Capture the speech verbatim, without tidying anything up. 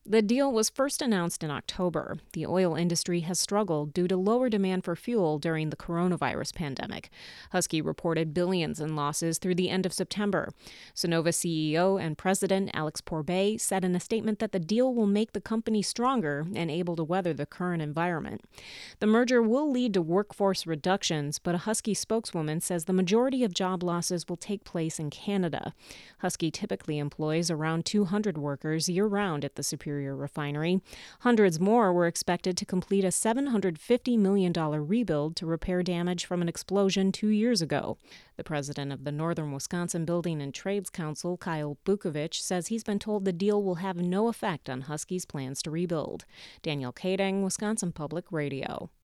The deal was first announced in October. The oil industry has struggled due to lower demand for fuel during the coronavirus pandemic. Husky reported billions in losses through the end of September. Cenovus C E O and President Alex Pourbaix said in a statement that the deal will make the company stronger and able to weather the current environment. The merger will lead to workforce reductions, but a Husky spokeswoman says the majority of job losses will take place in Canada. Husky typically employs around two hundred workers year-round at the Superior Refinery. Hundreds more were expected to complete a seven hundred fifty million dollars rebuild to repair damage from an explosion two years ago. The president of the Northern Wisconsin Building and Trades Council, Kyle Bukovich, says he's been told the deal will have no effect on Husky's plans to rebuild. Danielle Kading, Wisconsin Public Radio.